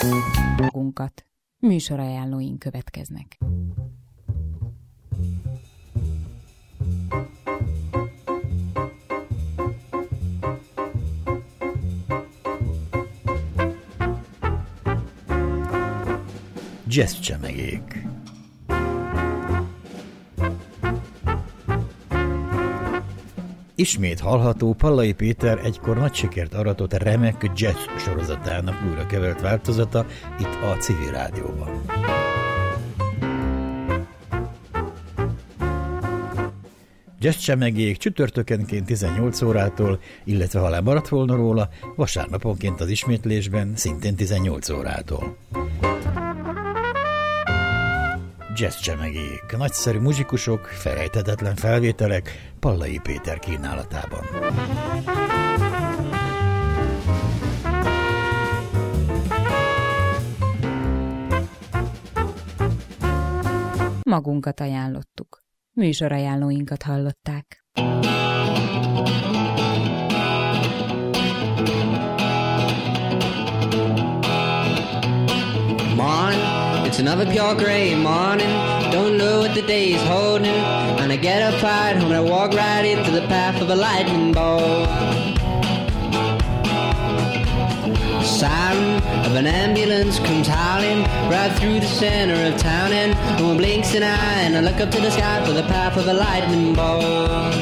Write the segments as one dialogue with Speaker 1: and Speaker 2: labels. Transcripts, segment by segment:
Speaker 1: Magunkat. Műsorajánlóink következnek.
Speaker 2: Jazz csemegék. Ismét hallható Pallai Péter egykor nagy sikert aratott remek jazz sorozatának újra kevert változata itt a Civil Rádióban. Jazz csemegék csütörtökenként 18 órától, illetve ha lemaradt volna róla, vasárnaponként az ismétlésben szintén 18 órától. Jazz csemegék, nagyszerű muzsikusok, felejthetetlen felvételek Pallai Péter kínálatában.
Speaker 1: Magunkat ajánlottuk. Műsorajánlóinkat hallották.
Speaker 3: It's another pure gray morning, don't know what the day is holding, and I get up right home and I walk right into the path of a lightning bolt. The siren of an ambulance comes howling right through the center of town, and no one blinks an eye, and I look up to the sky for the path of a lightning bolt.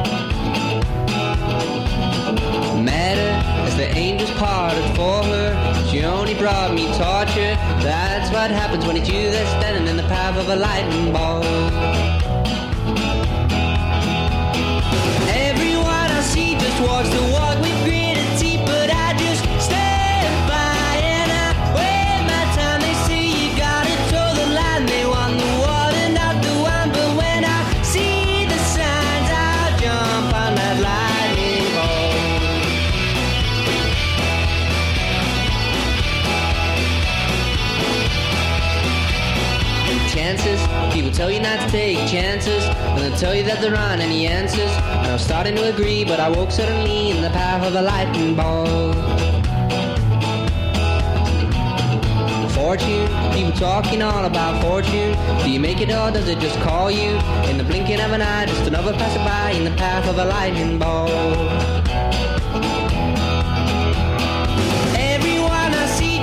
Speaker 3: Met her as the angels parted for her, she only brought me torture. That's what happens when it's you that's standing in the path of a lightning bolt. Everyone I see just walks the walk with gritted teeth, but I just stand by and I wait my time. They say you gotta toe the line, they want the water, not the wine, but when I see the signs, I'll jump on that lightning bolt. Chances, people tell you not to take chances, and they'll tell you that there aren't any answers. And I was starting to agree, but I woke suddenly in the path of a lightning bolt. Fortune, people talking all about fortune. Do you make it or does it just call you? In the blinking of an eye, just another passerby in the path of a lightning bolt.